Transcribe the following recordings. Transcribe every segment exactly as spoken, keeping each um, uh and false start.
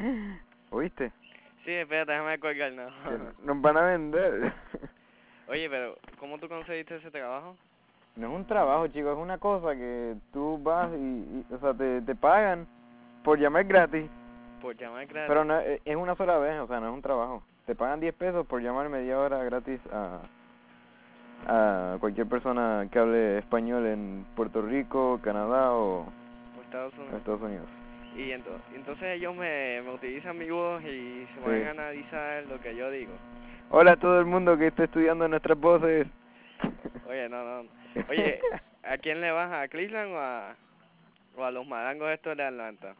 ¿Oíste? Sí, espérate, déjame colgar, no. Que nos van a vender. Oye, pero ¿cómo tú conseguiste ese trabajo? No es un trabajo, chicos, es una cosa que tú vas y, y o sea, te, te pagan por llamar gratis. Por llamar gratis. Pero no, es es una sola vez, o sea, no es un trabajo. Te pagan diez pesos por llamar media hora gratis a, a cualquier persona que hable español en Puerto Rico, Canadá o Por Estados Unidos. Estados Unidos. Y ento- entonces ellos me, me utilizan mi voz y se pueden Sí. analizar lo que yo digo. Hola a todo el mundo que esté estudiando nuestras voces. Oye, no, no. Oye, ¿a quién le vas? ¿A Cleveland o a, o a los malangos estos de Atlanta?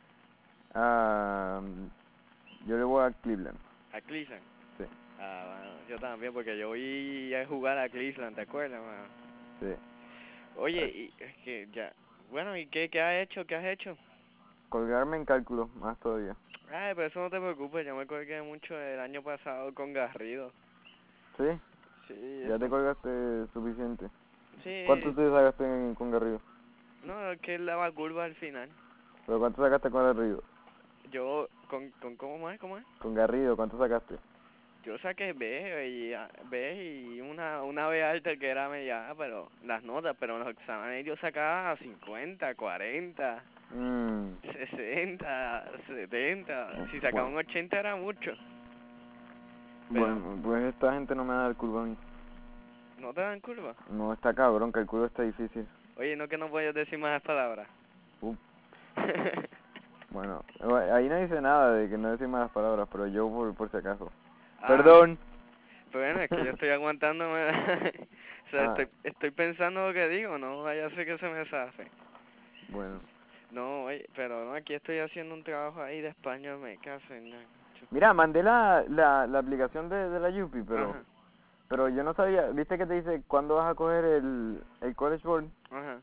Ah, yo le voy a Cleveland. ¿A Cleveland? Sí. Ah, bueno, yo también, porque yo voy a jugar a Cleveland, ¿te acuerdas, mano? Sí. Oye, y es que ya... Bueno, ¿y qué, qué has hecho? ¿Qué has hecho? Colgarme en cálculo, más todavía. Ay, pero eso no te preocupes, yo me colgué mucho el año pasado con Garrido. ¿Sí? Sí, Ya te eso. colgaste suficiente. ¿Cuánto Sí, te sacaste en- con Garrido? no, es que él daba curva al final. ¿Pero cuánto sacaste con Garrido? Yo, con, con ¿cómo es? ¿Cómo es? Con Garrido, ¿cuánto sacaste? Yo saqué B y, a- B y una, una B alta que era media, pero las notas, pero en los exámenes yo sacaba cincuenta, cuarenta, Mmm. sesenta, setenta. Si sacaba un Bueno, ochenta era mucho. Pero, bueno, pues esta gente no me da el curvo a mí. ¿no te dan curva? No está cabrón, que el curvo está difícil. Oye, no que no puedes decir más palabras. Uh, bueno, ahí no dice nada de que no decir malas palabras, pero yo por, por si acaso. Ah, Perdón. bueno, es que yo estoy aguantándome. O sea, Ah, estoy, estoy pensando lo que digo, no vaya a ser que se me zafe. bueno. No, oye, pero no, aquí estoy haciendo un trabajo ahí de español, me caso en nada. Mira, mandé la, la, la aplicación de, de la Yupi, pero Ajá, pero yo no sabía, viste que te dice cuándo vas a coger el, el College Board, ajá.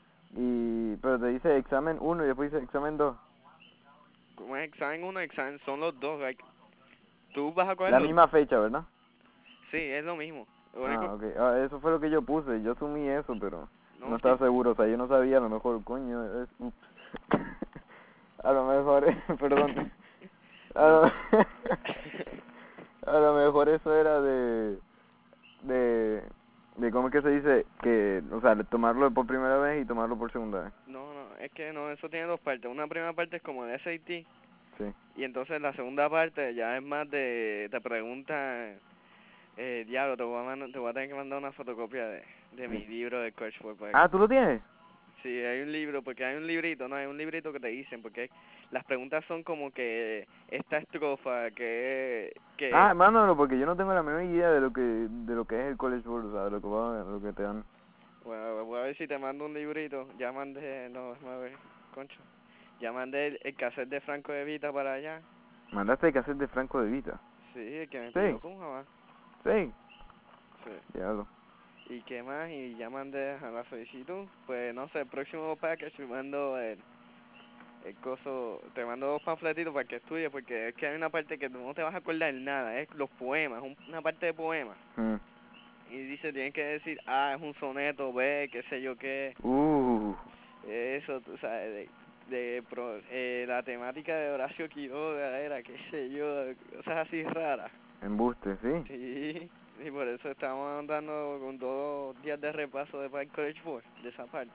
y pero te dice examen uno y después dice examen dos. Como es examen uno, examen, son los dos, like, tú vas a La cogerlo. misma fecha, ¿verdad? Sí, es lo mismo. Lo único, Ah, ok. Ah, eso fue lo que yo puse, yo asumí eso, pero no no, estaba sí, seguro, o sea, yo no sabía, a lo mejor, coño, es... ups. A lo mejor, perdón. A no. lo, a lo mejor eso era de... de... de cómo es que se dice, que, o sea, de tomarlo por primera vez y tomarlo por segunda vez. No, no, es que no, eso tiene dos partes. Una primera parte es como de S A T, Sí. y entonces la segunda parte ya es más de, te preguntan, eh, diablo, te voy a mandar, te voy a tener que mandar una fotocopia de, de mi libro de Coach Ford para que... Ah, ¿tú lo tienes? Sí, hay un libro, porque hay un librito, no, hay un librito que te dicen, porque las preguntas son como que esta estrofa, que, que, Ah, mándalo, porque yo no tengo la menor idea de lo que de lo que es el College Board, o sea, de lo que, va, de lo que te dan. bueno, voy a ver si te mando un librito, ya mandé, no, déjame ver, concho, ya mandé el, el cassette de Franco de Vita para allá, Mandaste el cassette de Franco de Vita. sí, el que me Sí, pidió con jamás, sí. sí, Diablo. y qué más, y ya mandé a la solicitud, pues no sé, el próximo package me mando el, el coso, te mando dos panfletitos para que estudies, porque es que hay una parte que tú no te vas a acordar nada, es los poemas, un- una parte de poemas. Mm. Y dice, tienes que decir, ah, es un soneto, B, qué sé yo qué, Uh. eso, tú sabes, de, de pro, eh, la temática de Horacio Quiroga era, qué sé yo, cosas así raras. Embuste, sí. Sí, y por eso estamos andando con dos días de repaso de Park College Board, de esa parte.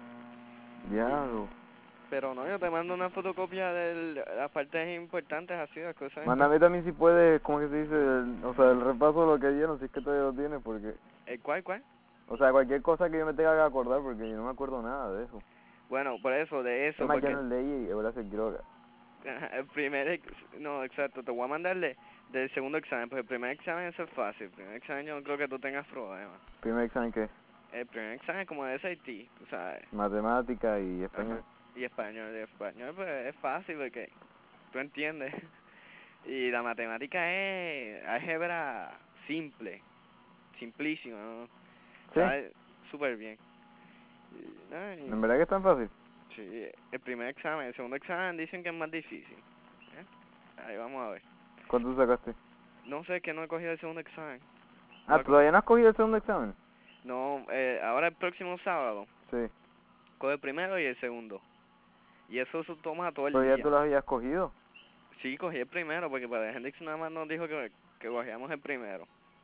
Y, Diablo. pero no, yo te mando una fotocopia de las partes importantes, así, las cosas Mándame importantes. también si puedes, ¿cómo que se dice? El- o sea, el repaso de lo que dieron, si es que todavía lo tienes, porque... ¿El cuál, cuál? O sea, cualquier cosa que yo me tenga que acordar, porque yo no me acuerdo nada de eso. Bueno, por eso, de Es eso, más, ya porque no leí y Horacio Quiroga. el primer, ex- no, exacto, te voy a mandarle del segundo examen, pues el primer examen eso es fácil, el primer examen yo no creo que tú tengas problemas. Primer examen que es El primer examen es como de S A T, tú sabes, matemática y ajá, español. y español, y español pues es fácil porque tú entiendes, y la matemática es álgebra simple, simplísima, ¿no? Sí, Sabes súper bien. Y, nada, y- en verdad que es tan fácil. sí, el primer examen, el segundo examen dicen que es más difícil, ¿eh? Ahí vamos a ver. ¿Cuánto sacaste? No sé, que no he cogido el segundo examen. Ah, Voy a co- ¿todavía no has cogido el segundo examen? No, eh, ahora el próximo sábado, Sí. coge el primero y el segundo. Y eso se toma todo el Pero ya día. tú lo habías cogido. Sí, cogí el primero, porque para Hendrix nada más nos dijo que, que cogíamos el primero.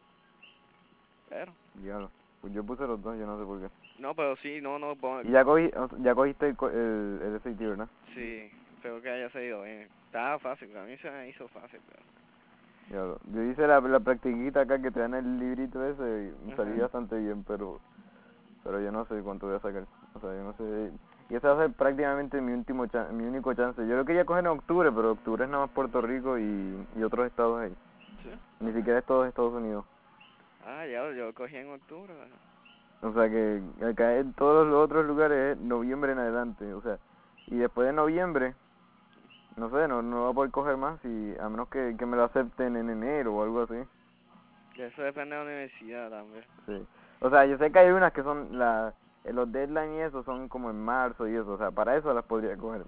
Pero, Diablo. Pues yo puse los dos, yo no sé por qué. no, pero sí, no, no, pon- Y ya, cogí, o sea, ya cogiste el, co- el, el S A T, ¿verdad? sí, creo que haya seguido bien. Estaba fácil, a mí se me hizo fácil, pero... Diablo. Yo hice la, la practiquita acá que te dan el librito ese y me salí Ajá. bastante bien, pero pero yo no sé cuánto voy a sacar. O sea, yo no sé. Y ese va a ser prácticamente mi último chan- mi único chance. Yo lo quería coger en octubre, pero octubre es nada más Puerto Rico y, y otros estados ahí. ¿Sí? Ni siquiera es todo Estados Unidos. Ah, ya, yo cogí en octubre, ¿verdad? O sea que acá en todos los otros lugares es noviembre en adelante. O sea, y después de noviembre, no sé, no, no voy a poder coger más, y a menos que, que me lo acepten en enero o algo así. Y eso depende de la universidad también. Sí. O sea, yo sé que hay unas que son la, eh, los deadline y eso son como en marzo y eso. O sea, para eso las podría coger.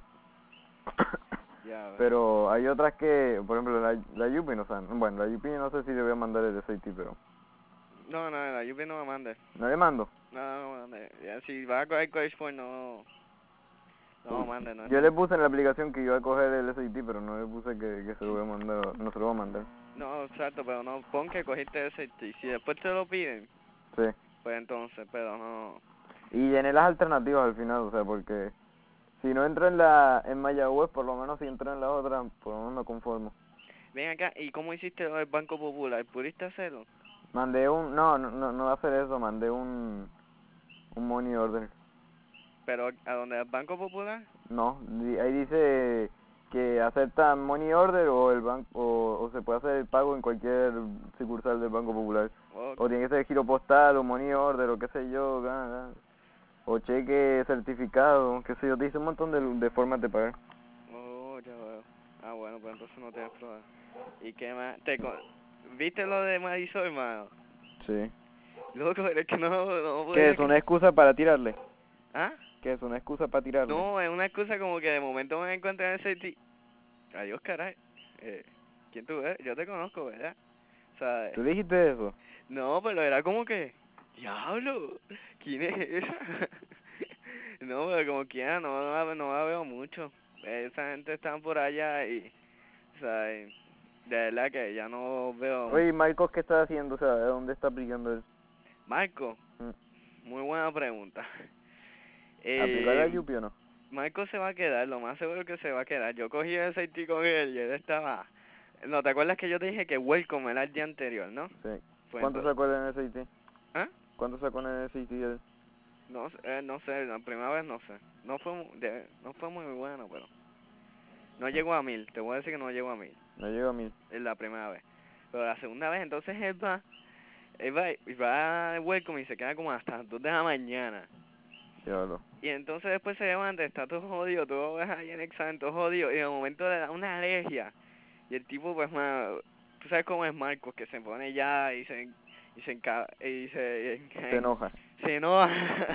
Ya, ves. Pero hay otras que, por ejemplo, la, la U P I, no sé, bueno, la U P I no sé si le voy a mandar el S A T, pero No, no, la Yupi no me mande. no le mando. No, no me mande. Ya, si vas a coger College Point, no... No me mande, no es Yo le necesario. puse en la aplicación que iba a coger el S A T, pero no le puse que, que se lo voy a mandar, no se lo voy a mandar. No, exacto, pero no, pon que cogiste ese y si después te lo piden, Sí. pues entonces, pero no... Y llené las alternativas al final, o sea, porque si no entro en la en Mayagüez, por lo menos si entro en la otra, por lo menos me conformo. Ven acá, ¿y cómo hiciste lo del Banco Popular? ¿Pudiste hacerlo? Mandé un, no, no, no, no va a hacer eso, mandé un, un money order. ¿Pero a dónde? ¿Al Banco Popular? No, di- ahí dice que acepta money order o el banco o, o se puede hacer el pago en cualquier sucursal del Banco Popular, Oh, o tiene que ser giro postal o money order o qué sé yo, ga- ga- o cheque certificado, qué sé yo, te dice un montón de, de formas de pagar. oh, ya veo. Ah, bueno, pues entonces no tienes problema. ¿Y qué más? ¿Te con... ¿Viste lo de Marisol, hermano? Sí. Loco, pero es que no, no ¿Qué podía es que... una excusa para tirarle? ¿Ah? ¿Qué es una excusa para tirarle? No, es una excusa como que de momento me encontré en ese ti... Adiós, caray. Eh, ¿quién tú eres? Yo te conozco, ¿verdad? ¿Sabes? ¿Tú dijiste eso? No, pero era como que... ¡Diablo! ¿Quién es esa? No, pero como quiera, no, no, la- no la veo mucho. Esa gente está por allá y... ¿Sabes? De verdad que ya no veo... Oye, Marcos, ¿qué está haciendo? O sea, ¿de dónde está aplicando él? Marco, Mm. muy buena pregunta. ¿Aplicar la Eh, Yupi o no? Marco se va a quedar, lo más seguro que se va a quedar. Yo cogí ese I T con él y él estaba... No, ¿te acuerdas que yo te dije que Welcome era el día anterior, no? Sí. Pues ¿Cuánto entonces... sacó el N S A T? ¿Ah? ¿Cuánto sacó en el N S A T él? No, sé, eh, no sé, la primera vez no sé. No fue, mu- de, no fue muy bueno, pero... No llegó a mil, te voy a decir que no llegó a mil. No llegó a mil. Es la primera vez. Pero la segunda vez, entonces él va... Él va, y va al Welcome y se queda como hasta las dos de la mañana. Diablo. Y entonces después se levanta, está todo jodido, todo ves ahí en el examen, todo jodido, y de momento le da una alergia. Y el tipo, pues, más, tú sabes cómo es Marcos, que se pone ya y se, y se, enca y se, Se enoja. se enoja.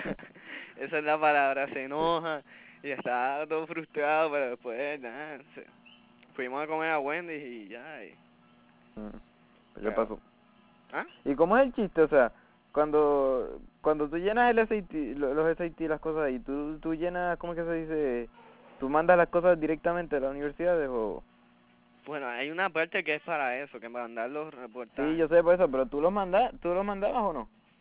Esa es la palabra, se Sí. enoja. Y está todo frustrado, pero después, nada, se, fuimos a comer a Wendy y ya, y, Mm. Pues ya pero, pasó. ¿ah? ¿Y cómo es el chiste? O sea, cuando cuando tú llenas el S A T, lo- los S A T, las cosas ahí, tú, tú llenas, ¿cómo es que se dice? ¿Tú mandas las cosas directamente a las universidades o...? Bueno, hay una parte que es para eso, que mandar los Sí, reportajes. yo sé por eso, pero ¿tú los mandas, tú los mandabas o no?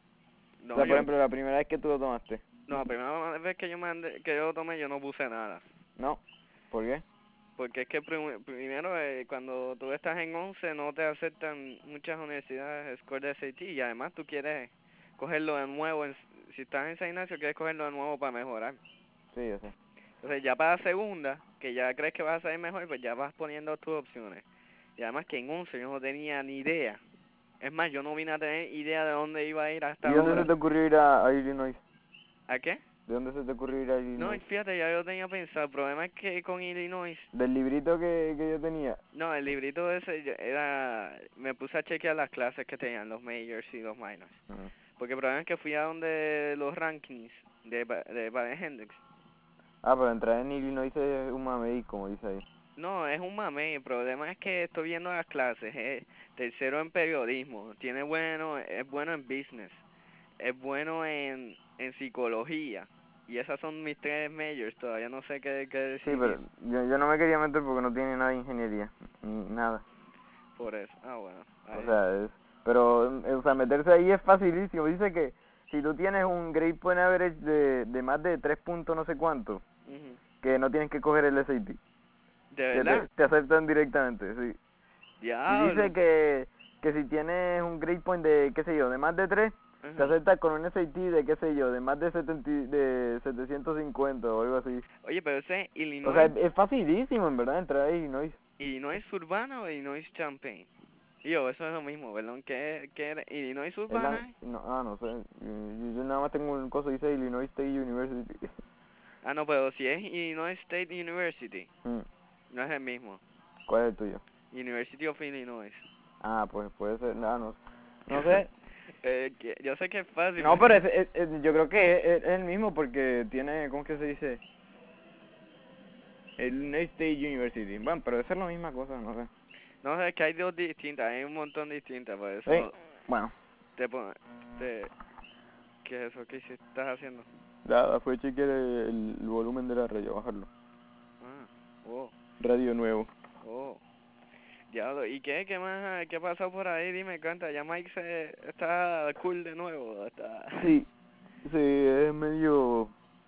O No, sea, por yo, ejemplo, la primera vez que tú lo tomaste. no, la primera vez que yo mandé, que yo tomé, yo no puse nada. No. ¿Por qué? Porque es que prim- primero, eh, cuando tú estás en once no te aceptan muchas universidades score de S A T y además tú quieres cogerlo de nuevo. En, si estás en San Ignacio, quieres cogerlo de nuevo para mejorar. Sí, yo sé. Entonces ya para la segunda, que ya crees que vas a salir mejor, pues ya vas poniendo tus opciones. Y además que en once yo no tenía ni idea. Es más, yo no vine a tener idea de dónde iba a ir ¿Y hasta dónde se ahora. te ocurrió ir a, a Illinois? ¿A qué? ¿De dónde se te ocurrió ir a No, y Illinois? fíjate, ya yo tenía pensado. El problema es que con Illinois... Del librito que, que yo tenía. No, el librito ese yo- era... Me puse a chequear las clases que tenían, los majors y los minors. Ujú. Porque el problema es que fui a donde los rankings de, Ba- de Baden Hendrix. Ah, pero entrar en Illinois es un mamey, como dice ahí. No, es un mame. El problema es que estoy viendo las clases. Es tercero en periodismo. Tiene bueno, es bueno en business. Es bueno en, en psicología. Y esas son mis tres majors. Todavía no sé qué, qué Sí, pero decidir. yo, yo no me quería meter porque no tiene nada de ingeniería. nada. Por eso. Ah, bueno. O Ahí. sea, es, pero, eh, o sea, meterse ahí es facilísimo. Dice que si tú tienes un grade point average de, de más de tres puntos no sé cuánto, Ujú. que no tienes que coger el S A T, ¿De que verdad? te, te aceptan directamente, sí. Y Diablo. dice que, que si tienes un grade point de, qué sé yo, de más de tres, te Ajá. acepta con un S A T de, qué sé yo, de más de, setenta, de setecientos cincuenta o algo así. Oye, pero ese es O sea, Illinois, es, es facilísimo, en verdad, entrar ahí, ¿no? Illinois Urbana o Illinois Champaign. Yo, eso es lo mismo, ¿verdad? ¿Qué, qué era? ¿Illinois Es la, Urbana? no, ah, no sé, yo, yo nada más tengo un coso, dice Illinois State University. Ah, no, pero si es Illinois State University, Mm, no es el mismo. ¿Cuál es el tuyo? University of Illinois. Ah, pues puede ser, no, no, no sé. eh, que- yo sé que es fácil, No, pero... pero es, es- es- yo creo que es, es el mismo porque tiene, ¿cómo es que se dice? Illinois State University. Bueno, pero eso es la misma cosa, no sé. No, es que hay dos distintas, hay un montón distintas, por Sí, eso bueno, te pon... Te... ¿Qué es eso que hiciste- estás haciendo? nada, fue chequear el, el volumen de la radio, bajarlo. Ah, oh, Radio nuevo. oh. Diablo, ¿y qué? ¿Qué más? ¿Qué ha pasado por ahí? Dime, cuenta, ya Mike se está cool de nuevo, está... Sí, sí, es medio,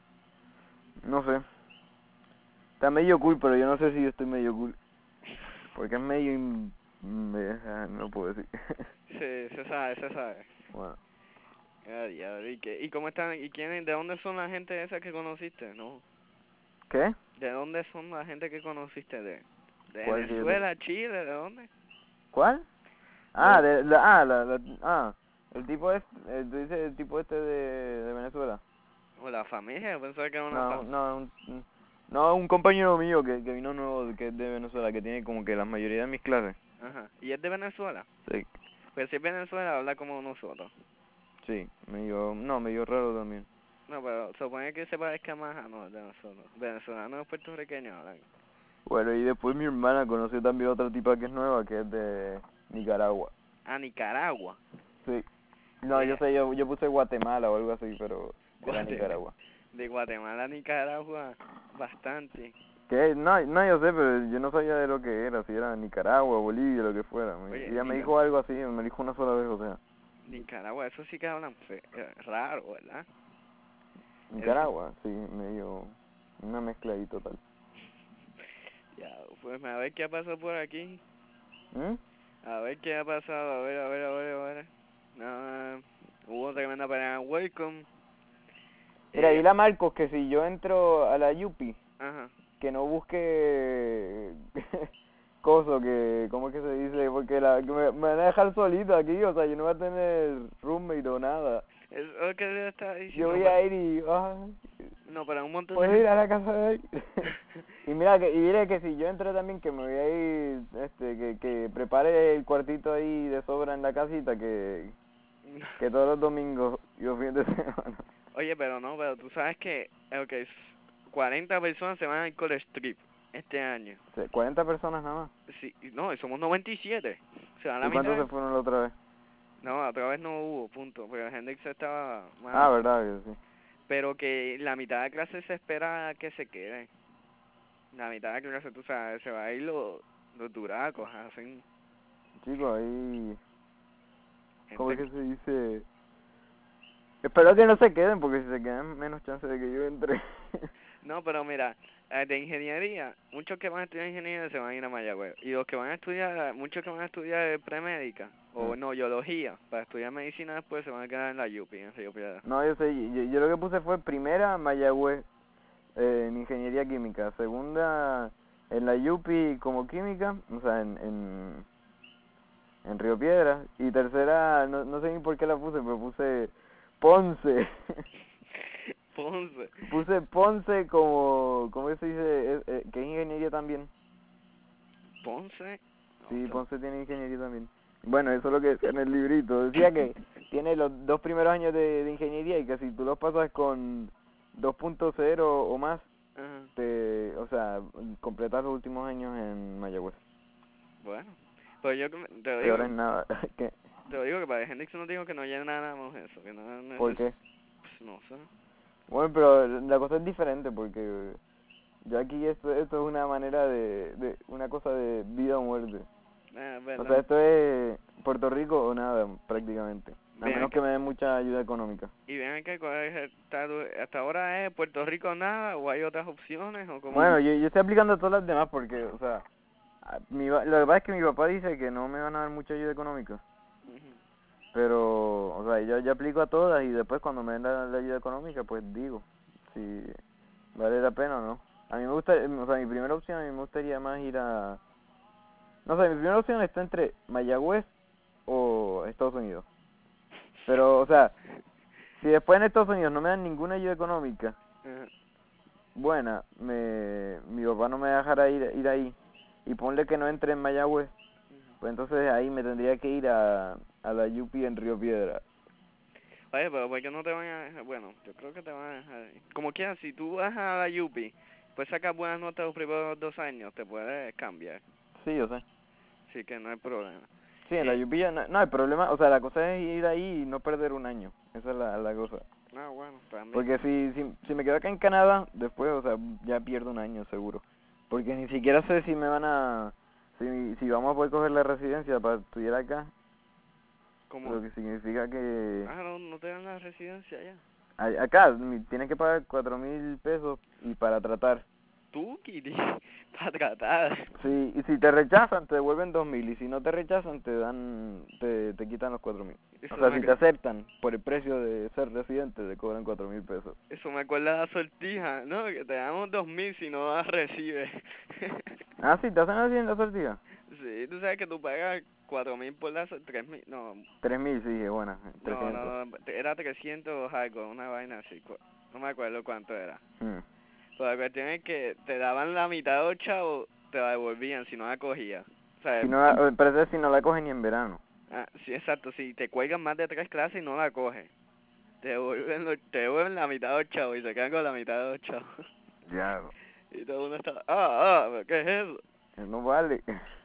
no sé. Está medio cool, pero yo no sé si yo estoy medio cool. Porque es medio... in- me- ah, no puedo decir. Sí, se sabe, se sabe. Bueno, Ah, diablo, ¿y qué? ¿Y cómo están? ¿Y quiénes? ¿De dónde son la gente esa que conociste? ¿No? ¿qué? ¿De dónde son la gente que conociste? ¿De, de ¿Cuál que yo te- Venezuela, Chile? ¿De dónde? ¿Cuál? ¿De Ah, dó- de, la, ah, la, la- ah, el tipo este, eh, tú dices el tipo este de, de Venezuela. ¿O la familia? Yo pensaba que era una No, familia. no, un, un- no, un compañero mío que, que vino nuevo, que es de Venezuela, que tiene como que la mayoría de mis clases. Ajá. ¿Y es de Venezuela? Sí, Pues si es Venezuela, habla como nosotros. sí, medio, no, medio raro también. No, pero supone que se parezca más a no, de nosotros. Venezolanos puertorriqueños hablan. Bueno, y después mi hermana conoció también otra tipa que es nueva, que es de Nicaragua. A Nicaragua. Sí. No, yo Eh, sé, yo, yo puse Guatemala o algo así, pero era Guatemala. Nicaragua. De Guatemala a Nicaragua, bastante. ¿Qué? No, no, yo sé, pero yo no sabía de lo que era, si era Nicaragua, Bolivia, lo que fuera. Me- Oye, Ella me Nica dijo algo así, me dijo una sola vez, o sea, Nicaragua, eso sí que hablan fe eh, raro, ¿verdad? Eso, Nicaragua, sí, medio, una mezcla ahí total. ya, pues a ver qué ha pasado por aquí. ¿Mm? A ver qué ha pasado, a ver, a ver, a ver, a ver. No, hubo tremenda pelea en Welcome. Mira, Eh, dile a Marcos que si yo entro a la Yupi, ajá. que no busque coso, que, ¿cómo es que se dice? Porque la, que me, me van a dejar solito aquí, o sea, yo no voy a tener roommate o nada. Es lo que le estaba Yo diciendo, voy pero, a ir y, ah, no, pero un montón de puedes ir gente. a la casa de él. Y mira, que, y dile que si yo entro también, que me voy a ir, este, que, que prepare el cuartito ahí de sobra en la casita, que, que todos los domingos y los fines de semana. Oye, pero no, pero tú sabes que, ok, s- cuarenta personas se van al College Trip este año. O sea, cuarenta personas nada más. Sí, no, y somos noventa y siete. Se va a la ¿Y cuántos mitad. se fueron la otra vez? No, la otra vez no hubo, punto, porque Hendrix estaba Ah, malo. verdad que sí. Pero que la mitad de clase se espera que se quede. La mitad de clase, tú sabes, se va a ir los, los duracos, hacen Chicos, ahí, ¿cómo es gente... que se dice? Espero que no se queden, porque si se quedan, menos chance de que yo entre. No, pero mira, eh, de ingeniería, muchos que van a estudiar ingeniería se van a ir a Mayagüez. Y los que van a estudiar, muchos que van a estudiar premédica, o Mm. no, biología, para estudiar medicina después se van a quedar en la Yupi, en Río Piedra. No, yo sé, yo, yo lo que puse fue primera Mayagüez, eh, en ingeniería química, segunda en la Yupi como química, o sea, en, en, en Río Piedras, y tercera, no, no sé ni por qué la puse, pero puse Ponce. Ponce. Puse Ponce como, ¿cómo se dice? Eh, eh, que es ingeniería también. Ponce. No, Sí, está- Ponce tiene ingeniería también. Bueno, eso es lo que decía en el librito. Decía que tiene los dos primeros años de, de ingeniería y que si tú los pasas con dos punto cero o más, Ajá. te, o sea, completas los últimos años en Mayagüez. Bueno, pues yo que me- te lo Peor digo, es nada. ¿Qué? te lo digo que para Hendrix nos dijo que no llenáramos eso, que no ¿Por neces... qué? Pues no sé. Bueno, pero la cosa es diferente porque ya aquí esto, esto es una manera de, de, una cosa de vida o muerte. Ah, O verdad. sea, esto es Puerto Rico o nada, prácticamente. A Bien, menos que me den mucha ayuda económica. y ven acá, ¿cuál es el estatus? ¿Hasta ahora es Puerto Rico nada o hay otras opciones o cómo? Bueno, yo, yo estoy aplicando a todas las demás porque, o sea, a- mi, pa- lo que pasa es que mi papá dice que no me van a dar mucha ayuda económica. Ujú. Pero, o sea, yo, yo aplico a todas y después cuando me den la, la ayuda económica, pues digo si vale la pena o no. A mí me gusta, o sea, mi primera opción, a mí me gustaría más ir a... No sé, mi primera opción está entre Mayagüez o Estados Unidos. Pero, o sea, si después en Estados Unidos no me dan ninguna ayuda económica Ajá. buena, me, mi papá no me dejará ir, ir ahí. Y ponle que no entre en Mayagüez, pues entonces ahí me tendría que ir a, a la U P en Río Piedra. Oye, pero ¿por qué no te van a dejar? Bueno, yo creo que te van a dejar. Como quieras, si tú vas a la U P, pues sacas buenas notas los primeros dos años, te puedes cambiar. Sí, yo sé. Así que no hay problema. Sí, en la Y, U P ya no, no hay problema, o sea, la cosa es ir ahí y no perder un año. Esa es la, la cosa. ah, bueno, también. Porque si, si, si me quedo acá en Canadá, después, o sea, ya pierdo un año seguro. Porque ni siquiera sé si me van a... Si, si vamos a poder coger la residencia para estudiar acá, ¿Cómo? lo que significa que... Ah, no, no te dan la residencia ya. a- Acá mi- tienes que pagar cuatro mil pesos y para tratar. Tú, Kitty, para tratar. Sí, y si te rechazan, te devuelven dos mil. Y si no te rechazan, te dan... Te, te quitan los cuatro mil. O Eso sea, me, si ac- te aceptan por el precio de ser residente, te cobran cuatro mil pesos. eso me acuerda de la sortija, ¿no? Que te damos dos mil si no las recibes. Ah, sí, te hacen así en la sortija. Sí, tú sabes que tú pagas cuatro mil por la sortija, tres mil, no, Tres mil, sí, que buena, no, trescientos. no, no, era trescientos algo, una vaina así, cu- no me acuerdo cuánto era. Mm. Pero la cuestión es que te daban la mitad de los chavos, te la devolvían si no la cogías. O sea, Si no, am- la- pero eso es si no la cogen ni en verano. ah, sí, exacto, si te cuelgan más de tres clases y no la coges, te devuelven, lo- te devuelven la mitad de los chavos y se quedan con la mitad de los chavos. Ya, Y todo el mundo está, ah, ah, ¿pero ¿qué es eso? no vale.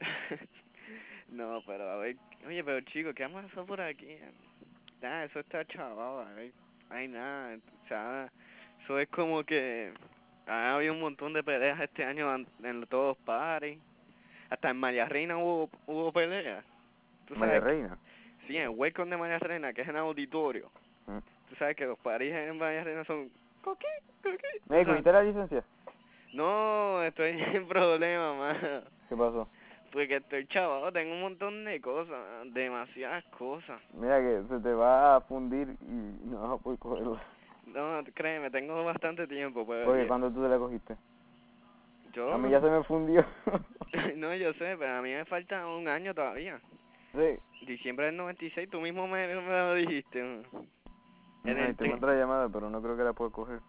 No, pero a ver, oye, pero chico, ¿qué vamos a hacer por aquí? Nada, eso está chaval, a ver, hay nada, o sea, eso es como que ha habido un montón de peleas este año en, en todos los pares, hasta en María Reina hubo, hubo peleas, tú María sabes, que- Reina. sí, en el Welcome de María Reina, que es en auditorio, Mm. tú sabes que los paris en María Reina son, coquí, coquí, tú ¿Me sabes, cogiste la licencia? no, estoy en problema, mano. ¿Qué pasó? Porque estoy chavado, tengo un montón de cosas, demasiadas cosas. Mira que se te va a fundir y no vas a poder cogerla. No, créeme, tengo bastante tiempo, pero Porque ye- cuando tú te la cogiste. A yo, mí ya se me fundió. no, yo sé, pero a mí me falta un año todavía. Sí. Diciembre del noventa y seis, tú mismo me, me lo dijiste. ¿No? En Ay, el tengo te... otra llamada, pero no creo que la pueda coger.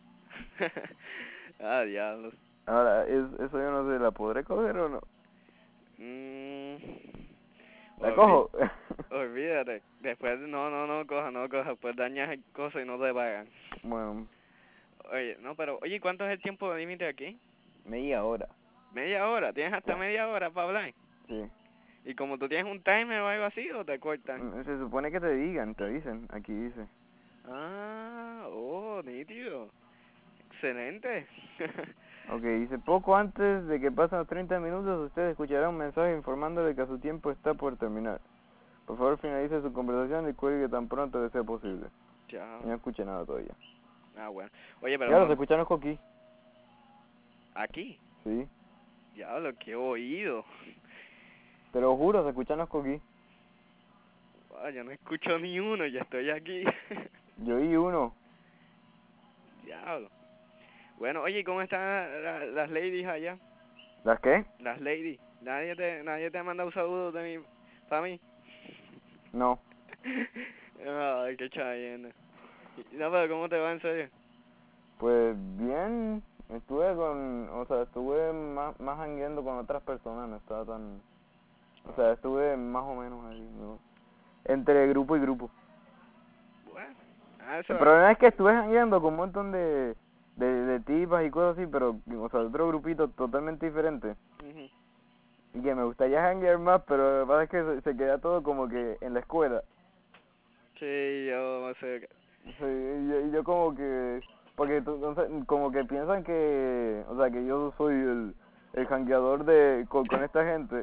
ah, diablos. Ahora, es, eso yo no sé, ¿la podré coger o no? Mm, ¿La olví- cojo? olvídate. Después, no, no, no coja, no coja. Pues dañas el coso y no te pagan. Bueno, Oye, no, pero, oye, ¿cuánto es el tiempo de límite aquí? media hora. Media hora, tienes hasta media hora para hablar. Sí. Y como tú tienes un timer o algo así, o te cortan. Mm, Se supone que te digan, te dicen, aquí dice. Ah, oh, nítido. Excelente. Ok, dice, poco antes de que pasen los treinta minutos, usted escuchará un mensaje informándole que su tiempo está por terminar. Por favor, finalice su conversación y cuelgue tan pronto que sea posible. Ya. Y no escuché nada todavía. Ah, bueno. Oye, pero Claro, se mam, escuchan los coquí. aquí, Sí. ya lo que he oído. Te lo juro, se escuchan los coquí. Ah, yo no escucho ni uno, ya estoy aquí. Yo oí uno. Diablo. Bueno, oye, ¿cómo están la- las ladies allá? ¿Las qué? Las ladies. Nadie te, nadie te ha mandado saludos de mí, para mí. No. Ay, qué chayena. No, pero ¿cómo te va en serio? Pues bien, estuve con, o sea, estuve más, más jangueando con otras personas, no estaba tan, o sea, estuve más o menos ahí, ¿no? Entre grupo y grupo. Bueno, ah, eso. El problema es que estuve jangueando con un montón de, de, de tipas y cosas así, pero, o sea, otro grupito totalmente diferente. Ujú. Y que me gustaría janguear más, pero lo que pasa es que se, se queda todo como que en la escuela. Sí, yo sé. Sí, y yo, y yo como que, porque tú- entonces, como que piensan que, o sea, que yo soy el, el jangueador de, con, con esta gente.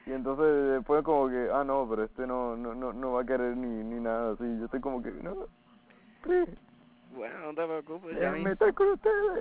Y entonces después como que, ah, no, pero este no no no, no va a querer ni, ni nada así. Yo estoy como que, no, please, Bueno, no te preocupes, ya déjenme mismo, estar con ustedes.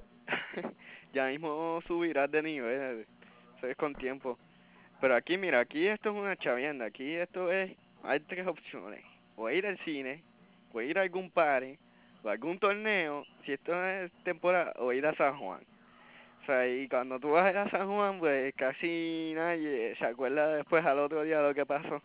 ya mismo subirás de nivel, eso es con tiempo. Pero aquí, mira, aquí esto es una chavienda, aquí esto es, hay tres opciones, o ir al cine, o ir a algún party, o algún torneo, si esto es temporada, o ir a San Juan. O sea, y cuando tú vas a San Juan, pues casi nadie se acuerda después al otro día lo que pasó.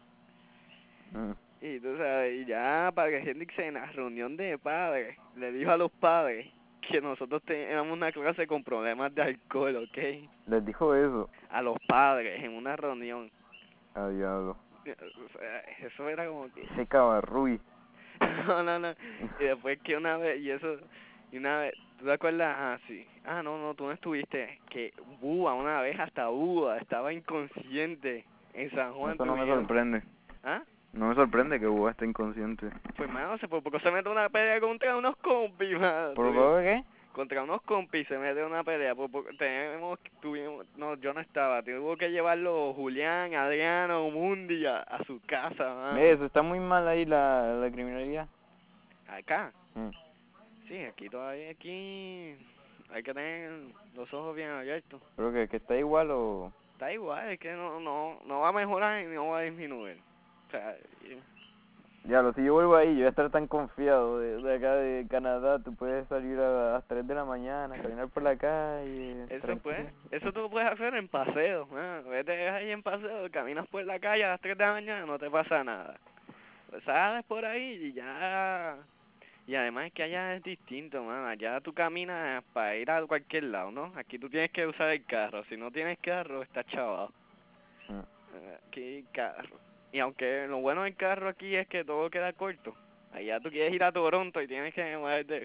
Mm. Y tú sabes, y ya para que Hendrix en la reunión de padres, le dijo a los padres que nosotros teníamos una clase con problemas de alcohol, ¿ok? Les dijo eso. A los padres en una reunión. Ah, diablo. O sea, eso era como que... Ese cabarruy. No, no, no. Y después que una vez, y eso, y una vez, ¿tú te acuerdas? Ah, sí. Ah, no, no, tú no estuviste. Que Búa, una vez hasta Búa, estaba inconsciente en San Juan. Eso no me Tuvieron... sorprende. ¿Ah? No me sorprende que Boba esté inconsciente. Pues, mano, se por poco se mete una pelea contra unos compis, mano. ¿Por Tuvieron- poco qué? Contra unos compis se mete una pelea. Por poco, tenemos, tuvimos, no, yo no estaba. Tuvo que llevarlo Julián, Adriano, Mundi a, a su casa, mano. Eso, está muy mal ahí la, la criminalidad. Acá. Mm. Sí, aquí todavía, aquí hay que tener los ojos bien abiertos. Pero que, que está igual o... Está igual, es que no no no va a mejorar y no va a disminuir. O sea, y- Diablo, si yo vuelvo ahí, yo voy a estar tan confiado de, de acá de Canadá. Tú puedes salir a las tres de la mañana, caminar por la calle. eso tranquilo. pues, eso tú lo puedes hacer en paseo. ¿No? Vete ahí en paseo, caminas por la calle a las tres de la mañana, no te pasa nada. Pues sales por ahí y ya... Y además es que allá es distinto, man. Allá tú caminas para ir a cualquier lado, ¿no? Aquí tú tienes que usar el carro. Si no tienes carro, estás chavado. Mm. Eh, Aquí carro. Y aunque lo bueno del carro aquí es que todo queda corto. Allá tú quieres ir a Toronto y tienes que moverte.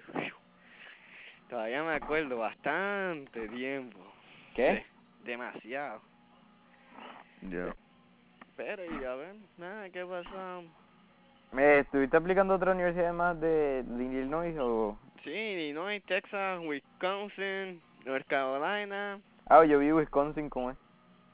Todavía me acuerdo, bastante tiempo. ¿Qué? De- demasiado. Ya. Pero y a ver, nada, ¿qué pasó? ¿Me estuviste aplicando a otra universidad más de, de Illinois o...? Sí, Illinois, Texas, Wisconsin, North Carolina Ah, yo vi Wisconsin, ¿cómo es?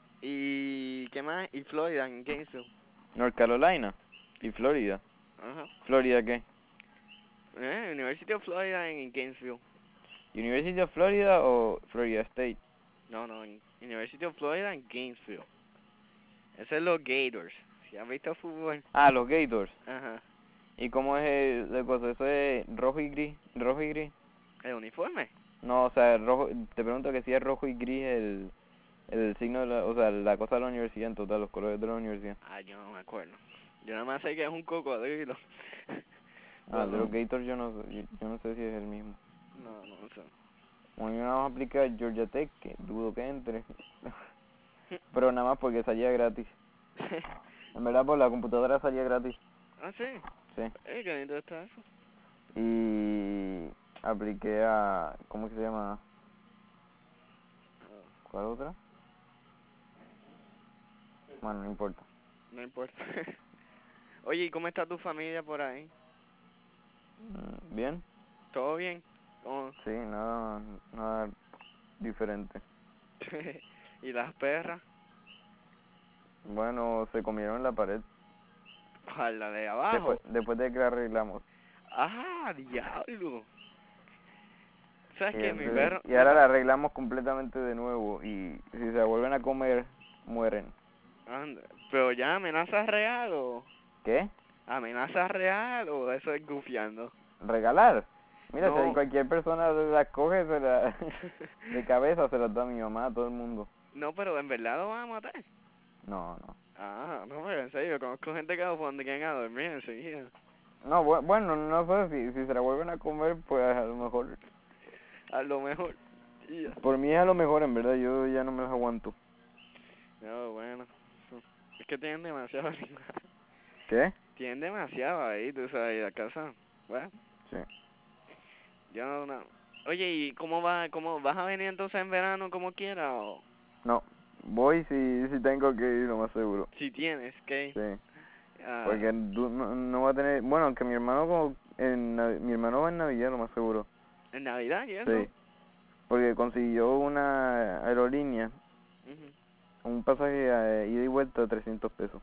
y ¿qué más? Y Florida, en Gainesville. North Carolina y Florida. Ajá. ¿Florida qué? Eh, University of Florida en Gainesville. ¿University of Florida o Florida State? No, no, en University of Florida en Gainesville. Ese es los Gators. Si has visto fútbol. Ah, los Gators. Ajá. ¿Y cómo es el, la cosa? ¿Eso es rojo y gris? ¿Rojo y gris? ¿El uniforme? No, o sea, rojo, te pregunto que si es rojo y gris el, el signo de la, o sea, la cosa de la universidad en total, los colores de la universidad. Ah, yo no me acuerdo. Yo nada más sé que es un cocodrilo. Ah, el de Pero los Gators yo no, yo, yo no sé si es el mismo. no, no sé. Bueno, yo nada más apliqué a Georgia Tech, que dudo que entre. Pero nada más porque salía gratis. En verdad por la computadora salía gratis. Ah, sí. Sí. Eh, qué lindo está eso. Y apliqué a, ¿cómo que se llama? ¿Cuál otra? Bueno, no importa. No importa. Oye, ¿y cómo está tu familia por ahí? Mm, ¿Bien? ¿Todo bien? ¿Cómo? Sí, nada, nada diferente. ¿Y las perras? Bueno, se comieron la pared. ¿Cuál, la de abajo? Después, después de que la arreglamos. ¡Ah, diablo! ¿Sabes Y, qué? Mi entonces- perro... y mi ahora per- la arreglamos completamente de nuevo. Y si se vuelven a comer, mueren. Anda, ¿pero ya amenaza real o...? ¿Qué? ¿Amenaza real o eso es gufiando? ¿Regalar? Mira, No. si cualquier persona la coge, se la, de cabeza se las da a mi mamá, a todo el mundo. No, pero ¿en verdad lo van a matar? No, no. Ah, no, pero en serio, conozco gente que lo pondrían a dormir enseguida. No, bu- bueno, no sé, si, si se la vuelven a comer, pues a lo mejor... A lo mejor. Ya. Por mí es a lo mejor, en verdad, yo ya no me las aguanto. No, bueno. Es que tienen demasiado animal. ¿Qué? Tienen demasiado ahí, tú sabes, y la casa. Bueno, Sí. yo no, no. Oye, ¿y cómo va, cómo vas a venir entonces en verano como quieras o No, voy si, si tengo que ir, lo más seguro. si tienes que? Sí. Ah, Porque du- no, no va a tener... Bueno, aunque mi hermano como... En, Nav- mi hermano va en Navidad, lo más seguro. ¿en Navidad y eso? Sí. Porque consiguió una aerolínea Ujú. un pasaje a ida y vuelta trescientos pesos.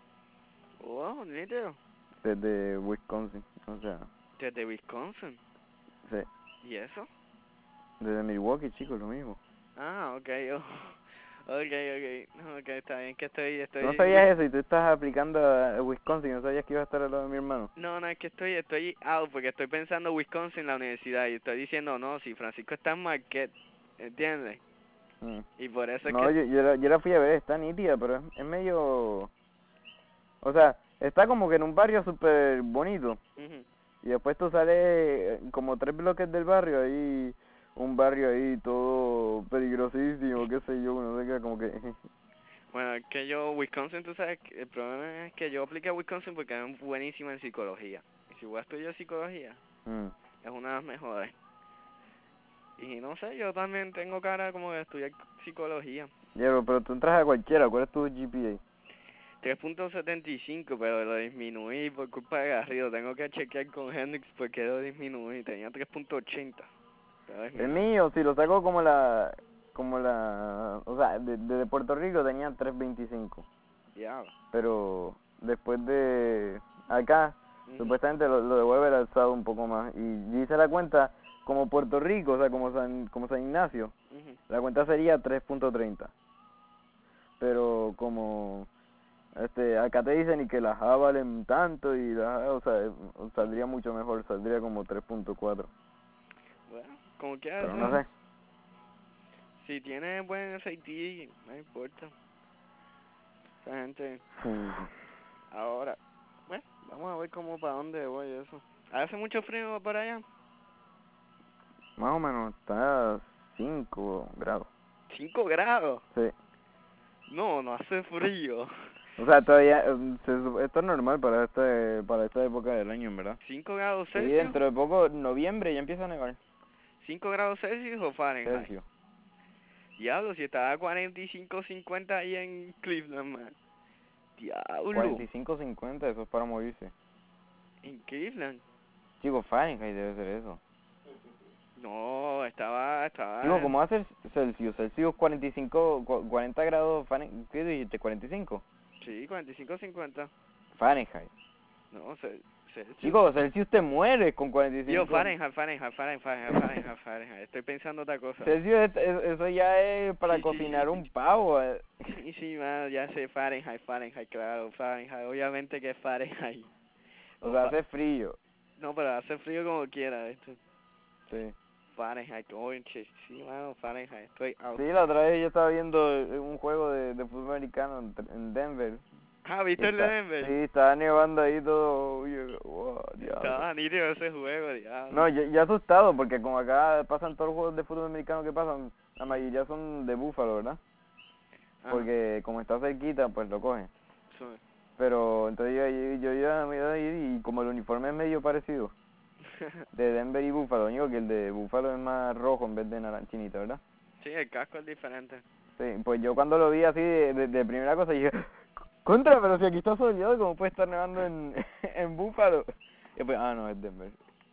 Wow, nítido. Desde Wisconsin, o sea, Desde Wisconsin. sí. ¿Y eso? Desde Milwaukee, chicos, lo mismo. Ah, ok, oh. Ok, ok. No, ok, está bien que estoy, Tú no estoy... sabías eso y tú estás aplicando a Wisconsin, no sabías que iba a estar al lado de mi hermano. No, no, es que estoy, estoy out porque estoy pensando Wisconsin, la universidad, y estoy diciendo, no, si Francisco está en Marquette, ¿entiendes? Mm. Y por eso es No, que... yo, yo, la, yo la fui a ver, está nítida, pero es, es medio... O sea, está como que en un barrio súper bonito. Ujú. Y después tú sales eh, como tres bloques del barrio, ahí un barrio ahí todo peligrosísimo, qué sé yo, uno se queda como que... Bueno, es que yo, Wisconsin, tú sabes, que el problema es que yo apliqué a Wisconsin porque es buenísima en psicología. Y si voy a estudiar psicología, Mm. es una de las mejores. Y no sé, yo también tengo cara como de estudiar psicología. Pero, pero tú entras a cualquiera, ¿cuál es tu G P A? tres punto setenta y cinco, pero lo disminuí por culpa de Garrido. Tengo que chequear con Hendrix porque lo disminuí. Tenía tres punto ochenta. Lo El disminuí. mío, si lo saco como la... Como la... O sea, de- desde Puerto Rico tenía tres veinticinco. Diablo. Pero después de... Acá, Ujú, supuestamente lo, lo devuelve el alzado un poco más. Y yo hice la cuenta como Puerto Rico, o sea, como San, como San Ignacio. ujú. La cuenta sería tres punto treinta. Pero como... Este, acá te dicen y que las A valen tanto y las A, o sea, saldría mucho mejor, saldría como tres punto cuatro. Bueno, como que Pero no eso. sé. Si tiene buen S A T, no importa. Esa gente. Ahora, bueno, vamos a ver cómo para dónde voy eso. ¿Hace mucho frío por allá? Más o menos, está a cinco grados. ¿Cinco grados? Sí. No, no hace frío. O sea, todavía, eh, se sup- esto es normal para este, para esta época del año, en verdad. ¿Cinco grados Sí, Celsius? dentro de poco, noviembre, ya empieza a nevar. ¿Cinco grados Celsius o Fahrenheit? Celsius. Diablo, si estaba a cuarenta y cinco, cincuenta ahí en Cleveland, man. Diablo, cuarenta y cinco, cincuenta, eso es para morirse. en Cleveland. Chico, Fahrenheit debe ser eso. No, estaba, Chico, estaba, ¿cómo va a ser Celsius? Celsius cuarenta y cinco, cu- cuarenta grados Fahrenheit. ¿Qué dijiste? ¿cuarenta y cinco? sí, cuarenta y cinco, cincuenta. Fahrenheit. No, Cel- Celsius. Chico, Celsius te mueres con cuarenta y Digo, cinco. Fahrenheit, Fahrenheit, Fahrenheit, Fahrenheit, Fahrenheit, Fahrenheit. Estoy pensando otra cosa. Celsius, es- es- eso ya es para Sí, sí, cocinar un pavo. eh. sí, sí, mano, ya sé, Fahrenheit, Fahrenheit, claro, Fahrenheit, obviamente que es Fahrenheit. O O sea, fa hace frío. no, pero hace frío como quiera, esto. Sí. Fahrenheit, oye, sí, mano, Fahrenheit, estoy out. Sí, la otra vez yo estaba viendo eh, un juego de, de fútbol americano en, en Denver. Ah, Y ¿viste el de está, Denver? sí, estaba nevando ahí todo. Y yo, wow, diablo. Estaba nítido ese juego, diablo. No, yo, yo asustado porque como acá pasan todos los juegos de fútbol americano que pasan, la mayoría son de Búfalo, ¿verdad? Ajá, Porque como está cerquita, pues lo cogen. sí. Pero entonces yo, yo, yo iba a mirar ahí y como el uniforme es medio parecido, de Denver y Búfalo, digo que el de Búfalo es más rojo en vez de naranjinita, ¿verdad? Sí, el casco es diferente. Sí, pues yo cuando lo vi así de, de, de primera cosa dije, contra, pero si aquí está soleado, ¿cómo puede estar nevando en, en Búfalo? Y pues, ah, no, es Denver.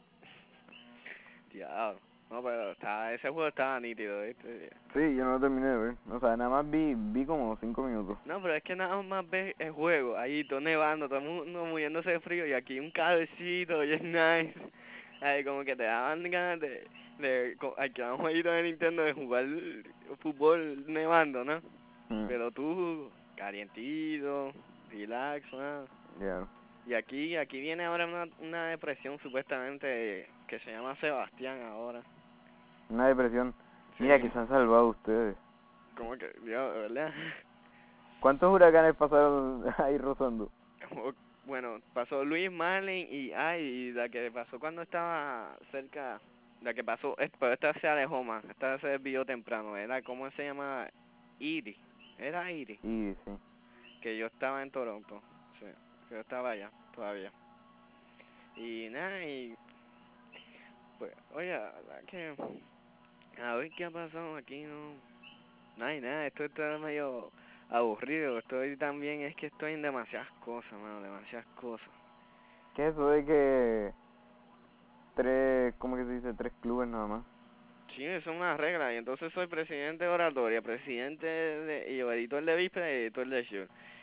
Diablo. No, pero estaba, ese juego estaba nítido, ¿viste? Sí, yo no lo terminé de ver. O sea, nada más vi, vi como cinco minutos. No, pero es que nada más ves el juego, ahí todo nevando, todo el mundo muriéndose de frío, y aquí un calorcito, y es nice. Ahí como que te daban ganas de, de, co- alquilar un jueguito de Nintendo de jugar fútbol nevando, ¿no? Mm, Pero tú, calientito, relax, man. ya. Y aquí, aquí viene ahora una, una depresión supuestamente que se llama Sebastián ahora. Una depresión. Sí, Mira que se han salvado ustedes. como que, Dios, ¿verdad? ¿Cuántos huracanes pasaron ahí rozando? Como- Bueno, pasó Luis Marlin y, ay, y la que pasó cuando estaba cerca, la que pasó, es- pero esta se alejó más, esta se desvió temprano, era, ¿cómo se llama? Iri, era Iri, Y sí. que yo estaba en Toronto, sí, que yo estaba allá todavía. Y nada, y pues, oye, la verdad que, a ver qué ha pasado aquí, no, no hay nada, esto está medio aburrido, estoy también, es que estoy en demasiadas cosas, mano, demasiadas cosas. ¿Qué es eso de que tres, cómo que se dice? Tres clubes nada más. Sí, eso es una regla. Y entonces soy presidente de oratoria, presidente de, y editor de víspera y editor de show.